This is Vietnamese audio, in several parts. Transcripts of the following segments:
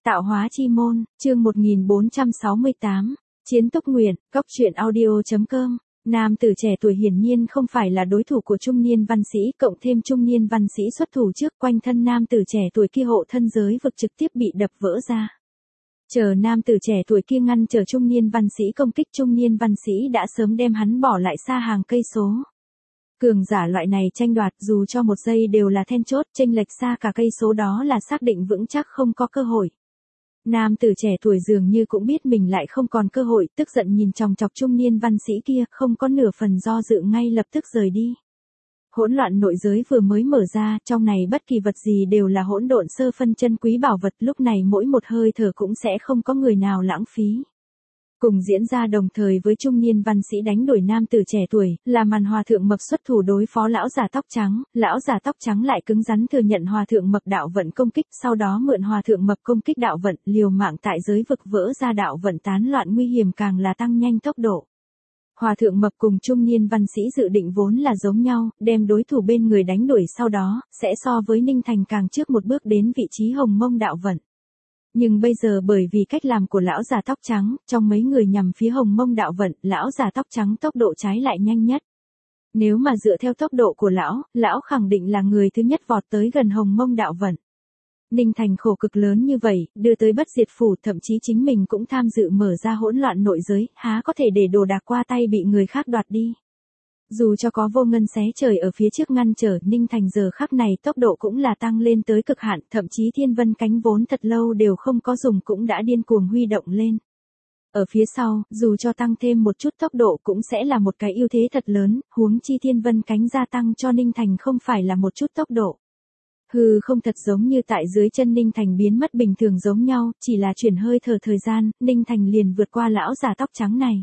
Tạo hóa chi môn, chương 1468, Chiến túc nguyện, Cốc truyện audio.com. Nam tử trẻ tuổi hiển nhiên không phải là đối thủ của trung niên văn sĩ, cộng thêm trung niên văn sĩ xuất thủ trước, quanh thân nam tử trẻ tuổi kia hộ thân giới vực trực tiếp bị đập vỡ ra. Chờ nam tử trẻ tuổi kia ngăn trở trung niên văn sĩ công kích, trung niên văn sĩ đã sớm đem hắn bỏ lại xa hàng cây số. Cường giả loại này tranh đoạt dù cho một giây đều là then chốt, chênh lệch xa cả cây số đó là xác định vững chắc không có cơ hội. Nam tử trẻ tuổi dường như cũng biết mình lại không còn cơ hội, tức giận nhìn chòng chọc trung niên văn sĩ kia, không có nửa phần do dự ngay lập tức rời đi. Hỗn loạn nội giới vừa mới mở ra, trong này bất kỳ vật gì đều là hỗn độn sơ phân chân quý bảo vật, lúc này mỗi một hơi thở cũng sẽ không có người nào lãng phí. Cùng diễn ra đồng thời với trung niên văn sĩ đánh đuổi nam tử trẻ tuổi, là màn hòa thượng mập xuất thủ đối phó lão già tóc trắng, lão già tóc trắng lại cứng rắn thừa nhận hòa thượng mập đạo vận công kích, sau đó mượn hòa thượng mập công kích đạo vận, liều mạng tại giới vực vỡ ra đạo vận tán loạn, nguy hiểm càng là tăng nhanh tốc độ. Hòa thượng mập cùng trung niên văn sĩ dự định vốn là giống nhau, đem đối thủ bên người đánh đuổi, sau đó sẽ so với Ninh Thành càng trước một bước đến vị trí hồng mông đạo vận. Nhưng bây giờ bởi vì cách làm của lão già tóc trắng, trong mấy người nhằm phía hồng mông đạo vận, lão già tóc trắng tốc độ trái lại nhanh nhất. Nếu mà dựa theo tốc độ của lão khẳng định là người thứ nhất vọt tới gần hồng mông đạo vận. Ninh Thành khổ cực lớn như vậy, đưa tới bất diệt phủ, thậm chí chính mình cũng tham dự mở ra hỗn loạn nội giới, há có thể để đồ đạc qua tay bị người khác đoạt đi. Dù cho có vô ngân xé trời ở phía trước ngăn trở, Ninh Thành giờ khắc này tốc độ cũng là tăng lên tới cực hạn, thậm chí thiên vân cánh vốn thật lâu đều không có dùng cũng đã điên cuồng huy động lên. Ở phía sau, dù cho tăng thêm một chút tốc độ cũng sẽ là một cái ưu thế thật lớn, huống chi thiên vân cánh gia tăng cho Ninh Thành không phải là một chút tốc độ. Hư không thật giống như tại dưới chân Ninh Thành biến mất bình thường giống nhau, chỉ là chuyển hơi thở thời gian, Ninh Thành liền vượt qua lão già tóc trắng này.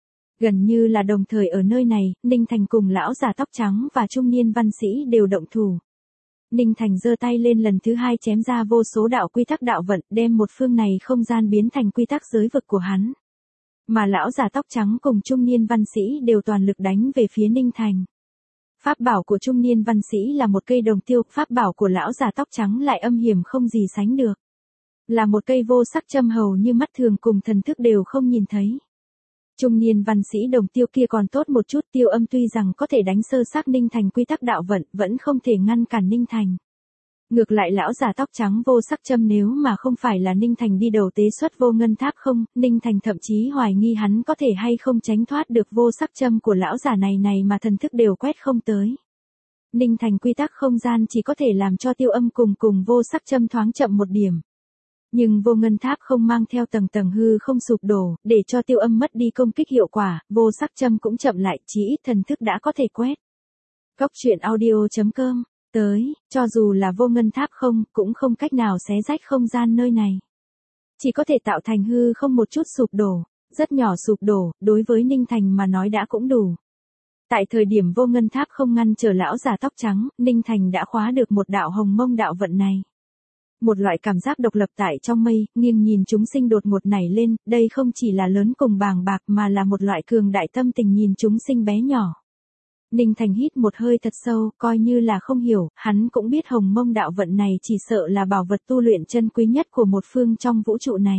Gần như là đồng thời ở nơi này, Ninh Thành cùng lão già tóc trắng và trung niên văn sĩ đều động thủ. Ninh Thành giơ tay lên lần thứ hai chém ra vô số đạo quy tắc đạo vận, đem một phương này không gian biến thành quy tắc giới vực của hắn. Mà lão già tóc trắng cùng trung niên văn sĩ đều toàn lực đánh về phía Ninh Thành. Pháp bảo của trung niên văn sĩ là một cây đồng tiêu, pháp bảo của lão già tóc trắng lại âm hiểm không gì sánh được. Là một cây vô sắc châm hầu như mắt thường cùng thần thức đều không nhìn thấy. Trung niên văn sĩ đồng tiêu kia còn tốt một chút, tiêu âm tuy rằng có thể đánh sơ xác Ninh Thành quy tắc đạo vận, vẫn không thể ngăn cản Ninh Thành. Ngược lại lão già tóc trắng vô sắc châm nếu mà không phải là Ninh Thành đi đầu tế xuất vô ngân tháp không, Ninh Thành thậm chí hoài nghi hắn có thể hay không tránh thoát được vô sắc châm của lão già này mà thần thức đều quét không tới. Ninh Thành quy tắc không gian chỉ có thể làm cho tiêu âm cùng vô sắc châm thoáng chậm một điểm. Nhưng vô ngân tháp không mang theo tầng tầng hư không sụp đổ, để cho tiêu âm mất đi công kích hiệu quả, vô sắc châm cũng chậm lại, chỉ ít thần thức đã có thể quét. Cốc truyện audio.com. Tới, cho dù là vô ngân tháp không, cũng không cách nào xé rách không gian nơi này. Chỉ có thể tạo thành hư không một chút sụp đổ, rất nhỏ sụp đổ, đối với Ninh Thành mà nói đã cũng đủ. Tại thời điểm vô ngân tháp không ngăn trở lão già tóc trắng, Ninh Thành đã khóa được một đạo hồng mông đạo vận này. Một loại cảm giác độc lập tại trong mây, nghiêng nhìn chúng sinh đột ngột nảy lên, đây không chỉ là lớn cùng bàng bạc mà là một loại cường đại tâm tình nhìn chúng sinh bé nhỏ. Ninh Thành hít một hơi thật sâu, coi như là không hiểu, hắn cũng biết hồng mông đạo vận này chỉ sợ là bảo vật tu luyện chân quý nhất của một phương trong vũ trụ này.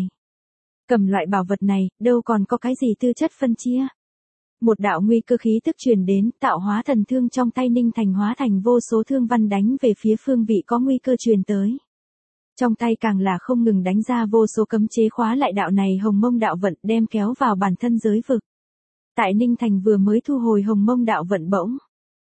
Cầm loại bảo vật này, đâu còn có cái gì tư chất phân chia. Một đạo nguy cơ khí tức truyền đến, tạo hóa thần thương trong tay Ninh Thành hóa thành vô số thương văn đánh về phía phương vị có nguy cơ truyền tới. Trong tay càng là không ngừng đánh ra vô số cấm chế khóa lại đạo này hồng mông đạo vận, đem kéo vào bản thân giới vực. Tại Ninh Thành vừa mới thu hồi hồng mông đạo vận bỗng.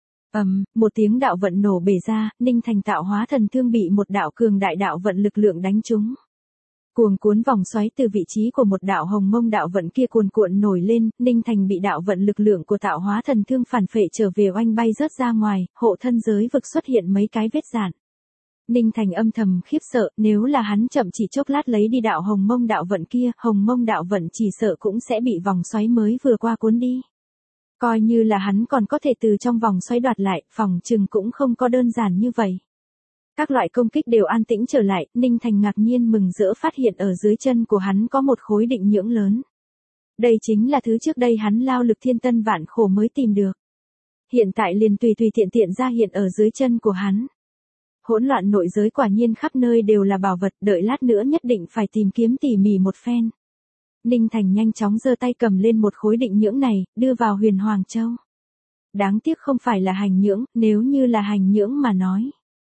Một tiếng đạo vận nổ bể ra, Ninh Thành tạo hóa thần thương bị một đạo cường đại đạo vận lực lượng đánh trúng. Cuồng cuốn vòng xoáy từ vị trí của một đạo hồng mông đạo vận kia cuồn cuộn nổi lên, Ninh Thành bị đạo vận lực lượng của tạo hóa thần thương phản phệ trở về oanh bay rớt ra ngoài, hộ thân giới vực xuất hiện mấy cái vết rạn. Ninh Thành âm thầm khiếp sợ, nếu là hắn chậm chỉ chốc lát lấy đi đạo hồng mông đạo vận kia, hồng mông đạo vận chỉ sợ cũng sẽ bị vòng xoáy mới vừa qua cuốn đi. Coi như là hắn còn có thể từ trong vòng xoáy đoạt lại, phòng chừng cũng không có đơn giản như vậy. Các loại công kích đều an tĩnh trở lại, Ninh Thành ngạc nhiên mừng rỡ phát hiện ở dưới chân của hắn có một khối định nhưỡng lớn. Đây chính là thứ trước đây hắn lao lực thiên tân vạn khổ mới tìm được. Hiện tại liền tùy tiện ra hiện ở dưới chân của hắn. Hỗn loạn nội giới quả nhiên khắp nơi đều là bảo vật, đợi lát nữa nhất định phải tìm kiếm tỉ mỉ một phen. Ninh Thành nhanh chóng giơ tay cầm lên một khối định nhưỡng này, đưa vào Huyền Hoàng Châu. Đáng tiếc không phải là hành nhưỡng, nếu như là hành nhưỡng mà nói.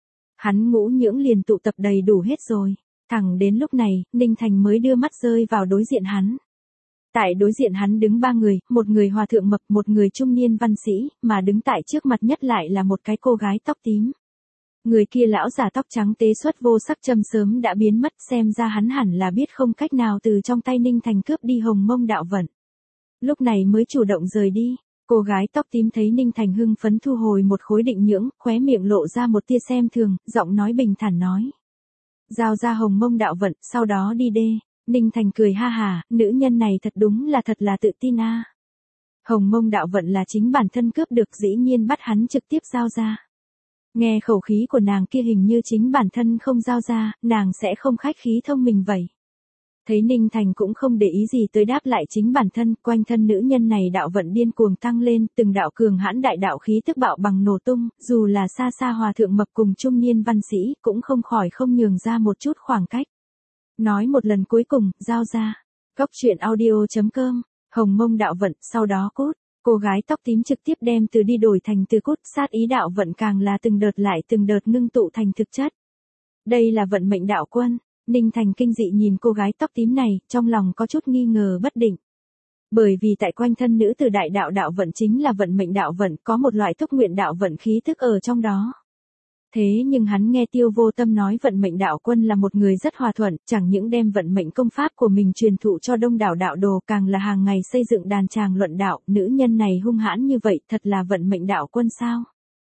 Hắn ngũ nhưỡng liền tụ tập đầy đủ hết rồi. Thẳng đến lúc này, Ninh Thành mới đưa mắt rơi vào đối diện hắn. Tại đối diện hắn đứng 3 người, một người hòa thượng mập, một người trung niên văn sĩ, mà đứng tại trước mặt nhất lại là một cái cô gái tóc tím. Người kia lão giả tóc trắng tế xuất vô sắc châm sớm đã biến mất, xem ra hắn hẳn là biết không cách nào từ trong tay Ninh Thành cướp đi Hồng Mông đạo vận. Lúc này mới chủ động rời đi. Cô gái tóc tím thấy Ninh Thành hưng phấn thu hồi một khối định nhưỡng, khóe miệng lộ ra một tia xem thường, giọng nói bình thản nói. Giao ra Hồng Mông đạo vận, sau đó đi đê. Ninh Thành cười ha hà, nữ nhân này thật là tự tin a. Hồng Mông đạo vận là chính bản thân cướp được, dĩ nhiên bắt hắn trực tiếp giao ra. Nghe khẩu khí của nàng kia hình như chính bản thân không giao ra, nàng sẽ không khách khí thông mình vậy. Thấy Ninh Thành cũng không để ý gì tới đáp lại chính bản thân, quanh thân nữ nhân này đạo vận điên cuồng tăng lên, từng đạo cường hãn đại đạo khí tức bạo bằng nổ tung, dù là xa xa hòa thượng mập cùng trung niên văn sĩ, cũng không khỏi không nhường ra một chút khoảng cách. Nói một lần cuối cùng, giao ra. Góc truyện audio.com, Hồng Mông đạo vận, sau đó cút. Cô gái tóc tím trực tiếp đem từ đi đổi thành từ cút, sát ý đạo vận càng là từng đợt lại từng đợt ngưng tụ thành thực chất. Đây là vận mệnh đạo quân. Ninh Thành kinh dị nhìn cô gái tóc tím này, trong lòng có chút nghi ngờ bất định. Bởi vì tại quanh thân nữ từ đại đạo đạo vận chính là vận mệnh đạo vận, có một loại túc nguyện đạo vận khí thức ở trong đó. Thế nhưng hắn nghe Tiêu Vô Tâm nói vận mệnh đạo quân là một người rất hòa thuận, chẳng những đem vận mệnh công pháp của mình truyền thụ cho đông đảo đạo đồ, càng là hàng ngày xây dựng đàn tràng luận đạo, nữ nhân này hung hãn như vậy, thật là vận mệnh đạo quân sao?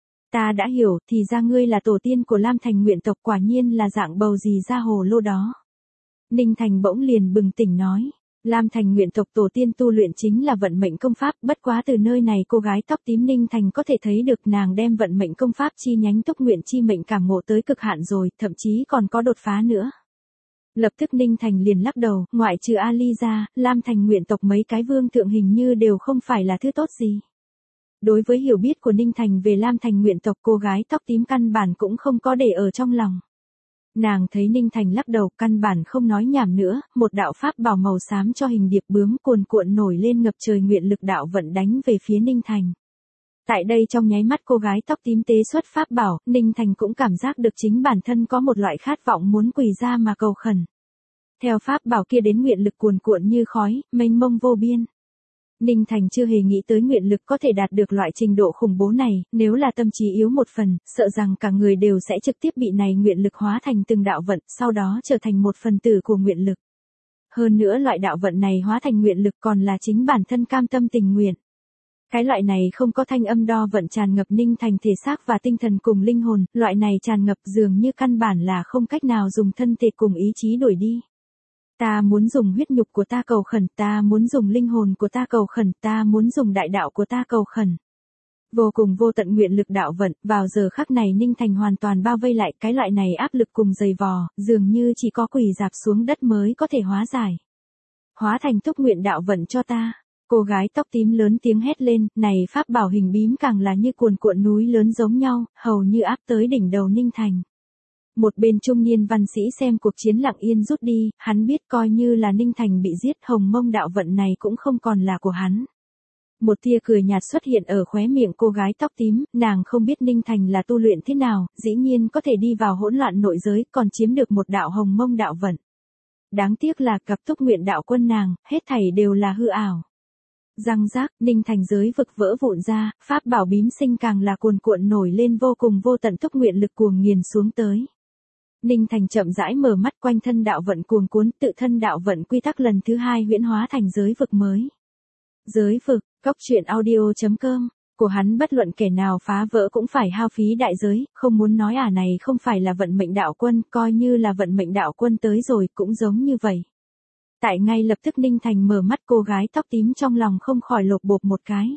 Ta đã hiểu, thì ra ngươi là tổ tiên của Lam Thành nguyện tộc, quả nhiên là dạng bầu gì ra hồ lô đó. Ninh Thành bỗng liền bừng tỉnh nói. Lam Thành nguyện tộc tổ tiên tu luyện chính là vận mệnh công pháp, bất quá từ nơi này cô gái tóc tím Ninh Thành có thể thấy được nàng đem vận mệnh công pháp chi nhánh túc nguyện chi mệnh cảm ngộ tới cực hạn rồi, thậm chí còn có đột phá nữa. Lập tức Ninh Thành liền lắc đầu, ngoại trừ Ali ra, Lam Thành nguyện tộc mấy cái vương thượng hình như đều không phải là thứ tốt gì. Đối với hiểu biết của Ninh Thành về Lam Thành nguyện tộc, cô gái tóc tím căn bản cũng không có để ở trong lòng. Nàng thấy Ninh Thành lắc đầu, căn bản không nói nhảm nữa, một đạo pháp bảo màu xám cho hình điệp bướm cuồn cuộn nổi lên ngập trời nguyện lực đạo vận đánh về phía Ninh Thành. Tại đây trong nháy mắt cô gái tóc tím tế xuất pháp bảo, Ninh Thành cũng cảm giác được chính bản thân có một loại khát vọng muốn quỳ ra mà cầu khẩn. Theo pháp bảo kia đến nguyện lực cuồn cuộn như khói, mênh mông vô biên. Ninh Thành chưa hề nghĩ tới nguyện lực có thể đạt được loại trình độ khủng bố này, nếu là tâm trí yếu một phần, sợ rằng cả người đều sẽ trực tiếp bị này nguyện lực hóa thành từng đạo vận, sau đó trở thành một phần tử của nguyện lực. Hơn nữa loại đạo vận này hóa thành nguyện lực còn là chính bản thân cam tâm tình nguyện. Cái loại này không có thanh âm đo vận tràn ngập Ninh Thành thể xác và tinh thần cùng linh hồn, loại này tràn ngập dường như căn bản là không cách nào dùng thân thể cùng ý chí đuổi đi. Ta muốn dùng huyết nhục của ta cầu khẩn, ta muốn dùng linh hồn của ta cầu khẩn, ta muốn dùng đại đạo của ta cầu khẩn. Vô cùng vô tận nguyện lực đạo vận, vào giờ khắc này Ninh Thành hoàn toàn bao vây lại, cái loại này áp lực cùng dày vò, dường như chỉ có quỳ rạp xuống đất mới có thể hóa giải. Hóa thành túc nguyện đạo vận cho ta. Cô gái tóc tím lớn tiếng hét lên, này pháp bảo hình bím càng là như cuồn cuộn núi lớn giống nhau, hầu như áp tới đỉnh đầu Ninh Thành. Một bên trung niên văn sĩ xem cuộc chiến lặng yên rút đi, hắn biết coi như là Ninh Thành bị giết, Hồng Mông đạo vận này cũng không còn là của hắn. Một tia cười nhạt xuất hiện ở khóe miệng cô gái tóc tím, nàng không biết Ninh Thành là tu luyện thế nào, dĩ nhiên có thể đi vào hỗn loạn nội giới, còn chiếm được một đạo Hồng Mông đạo vận. Đáng tiếc là cặp túc nguyện đạo quân nàng, hết thảy đều là hư ảo. Răng rác, Ninh Thành giới vực vỡ vụn ra, pháp bảo bím sinh càng là cuồn cuộn nổi lên vô cùng vô tận túc nguyện lực cuồng nghiền xuống tới. Ninh Thành chậm rãi mở mắt, quanh thân đạo vận cuồng cuốn, tự thân đạo vận quy tắc lần thứ 2 huyễn hóa thành giới vực mới. Giới vực, góc truyện audio.com, của hắn bất luận kẻ nào phá vỡ cũng phải hao phí đại giới, không muốn nói này không phải là vận mệnh đạo quân, coi như là vận mệnh đạo quân tới rồi cũng giống như vậy. Tại ngay lập tức Ninh Thành mở mắt, cô gái tóc tím trong lòng không khỏi lột bột một cái.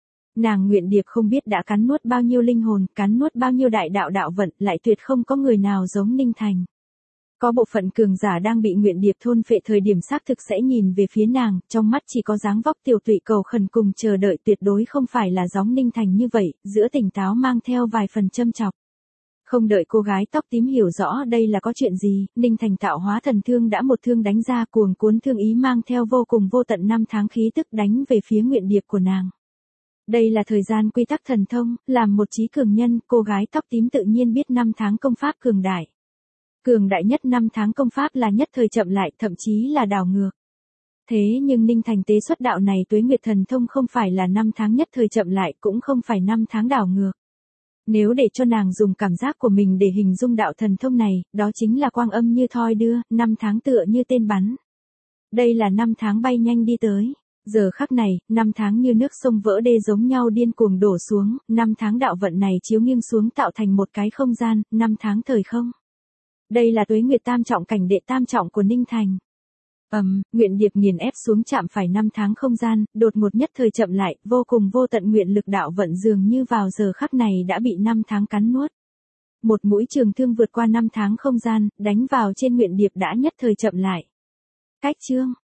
Nàng nguyện điệp không biết đã cắn nuốt bao nhiêu linh hồn, cắn nuốt bao nhiêu đại đạo đạo vận, lại tuyệt không có người nào giống Ninh Thành. Có bộ phận cường giả đang bị nguyện điệp thôn phệ thời điểm xác thực sẽ nhìn về phía nàng, trong mắt chỉ có dáng vóc tiểu tụy cầu khẩn cùng chờ đợi, tuyệt đối không phải là giống Ninh Thành như vậy, giữa tỉnh táo mang theo vài phần châm chọc. Không đợi cô gái tóc tím hiểu rõ đây là có chuyện gì, Ninh Thành tạo hóa thần thương đã một thương đánh ra, cuồng cuốn thương ý mang theo vô cùng vô tận năm tháng khí tức đánh về phía nguyện điệp của nàng. Đây là thời gian quy tắc thần thông, làm một trí cường nhân, cô gái tóc tím tự nhiên biết năm tháng công pháp cường đại. Cường đại nhất năm tháng công pháp là nhất thời chậm lại, thậm chí là đảo ngược. Thế nhưng Ninh Thành tế xuất đạo này tuế nguyệt thần thông không phải là năm tháng nhất thời chậm lại, cũng không phải năm tháng đảo ngược. Nếu để cho nàng dùng cảm giác của mình để hình dung đạo thần thông này, đó chính là quang âm như thoi đưa, năm tháng tựa như tên bắn. Đây là năm tháng bay nhanh đi tới. Giờ khắc này, năm tháng như nước sông vỡ đê giống nhau điên cuồng đổ xuống, năm tháng đạo vận này chiếu nghiêng xuống tạo thành một cái không gian, năm tháng thời không. Đây là tuế nguyệt tam trọng cảnh đệ tam trọng của Ninh Thành. Nguyện điệp nghiền ép xuống chạm phải năm tháng không gian, đột ngột nhất thời chậm lại, vô cùng vô tận nguyện lực đạo vận dường như vào giờ khắc này đã bị năm tháng cắn nuốt. Một mũi trường thương vượt qua năm tháng không gian, đánh vào trên nguyện điệp đã nhất thời chậm lại. Cách chương